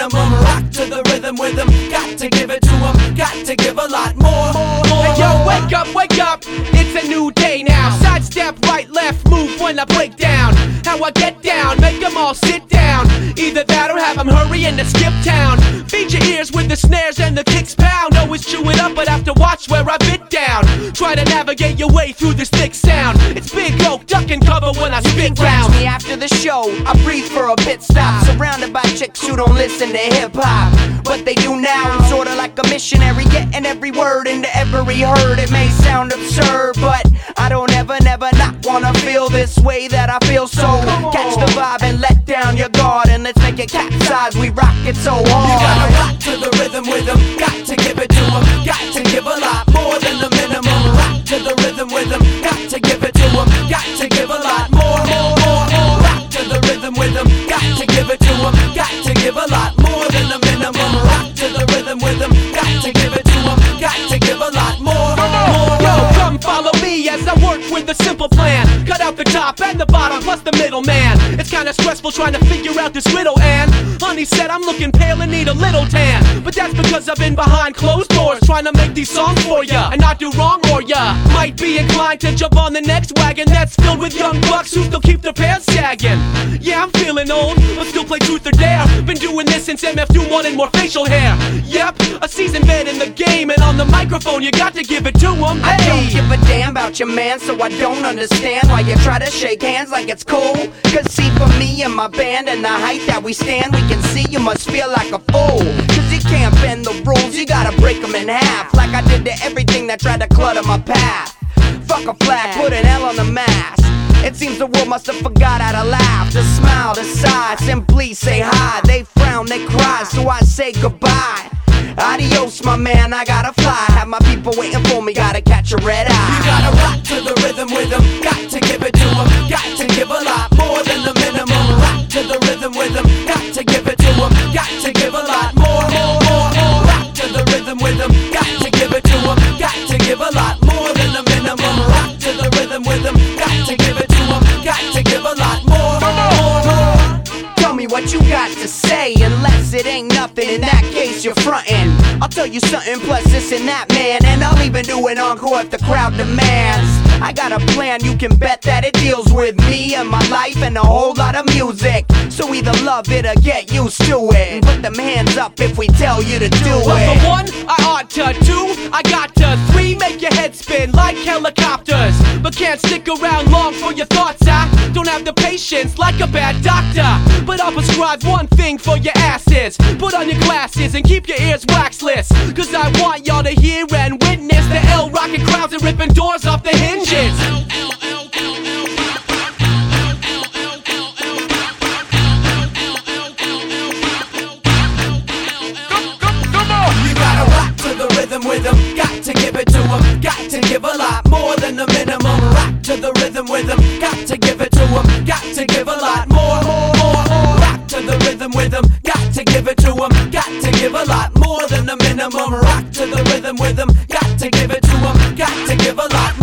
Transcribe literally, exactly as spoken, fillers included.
minimum. Rock to the rhythm with them, got to give it to them, got to give a lot more. Hey yo, wake up, wake up, it's a new day now. Sidestep, right, left, move when I break down. How I get down, make them all sit down. Either that or have them hurry and to skip town. Feed your ears with the snares and the kicks pound. Always chew it up but have to watch where I bit down. Try to navigate your way through this thick sound. It's big oak, duck and cover when I spit round. Me after the show, I breathe for a pit stop. Surrounded by chicks who don't listen to hip-hop, but they do now. I'm sorta like a missionary, getting every word into every herd. It may sound absurd, but I don't ever, never not wanna feel this way that I feel. So catch the vibe and let down your guard, and let's make it capsize. We rock it so hard. You gotta rock to the rhythm with them, got to give it to them, got to give a lot more than the minimum. Rock to the rhythm with them, got to give it to them, got to give a lot more, more, more, more. Rock to the rhythm with them, got to give it to them, got to give a lot more than the minimum. Rock to the rhythm with them, got to give it to them, got to give a lot more, more. Yo, come follow me as I work with a simple plan. Cut out the top and the bottom plus the middle man. It's kinda stressful trying to figure out this riddle, and honey said I'm looking pale and need a little tan. But that's because I've been behind closed doors trying to make these songs for ya and not do wrong, or ya might be inclined to jump on the next wagon that's filled with young bucks who still keep their pants sagging. Yeah, I'm feeling old, but still play truth or dare. Been doing this since M F two wanted more facial hair. Yep, a seasoned vet in the game, and on the microphone you got to give it to him. I Hey. don't give a damn about your man, so I don't understand why you try to shake hands like it's cool. Cause see, for me and my band and the height that we stand, we can see you must feel like a fool. Cause you can't bend the rules, you gotta break them in half. Like I did to everything that tried to clutter my path. Fuck a flag, put an L on the mask. It seems the world must have forgot how to laugh, to smile, to sigh, simply say hi. They frown, they cry, so I say goodbye. Adios, my man, I gotta fly. Have my people waiting for me, gotta catch a red eye. You gotta rock to the rhythm with them, got to give it to them, got to give a lot more than the minimum. Rock to the rhythm with them, got to give it to them, got to give a lot more, more, more, more. Rock to the rhythm with them, got to give it to them, got to give a lot more than the minimum. Rock to the rhythm with them, got to give it to them, got to give a lot more, more, more. Tell me what you got to say, unless it ain't nothing, in that case you're frontin'. I'll tell you something, plus this and that, man, and I'll even do an encore if the crowd demands. I got a plan, you can bet that it deals with me and my life and a whole lot of music. So either love it or get used to it, and put them hands up if we tell you to do Well, it. for one, I ought to. Two, I got to. Three, make your head spin like helicopters. But can't stick around long for your thoughts. I don't have the patience like a bad doctor. But I'll prescribe one thing for your asses. Put on your glasses and keep your ears waxless. Cause I want y'all to hear and witness the L rockin' crowds and ripping doors off the hinges. With them, got to give it to them, got to give a lot more than the minimum. Rock to the rhythm with them, got to give it to them, got to give a lot more, more, more, more. Rock to the rhythm with them, got to give it to them, got to give a lot more than the minimum. Rock to the rhythm with them, got to give it to them, got to give a lot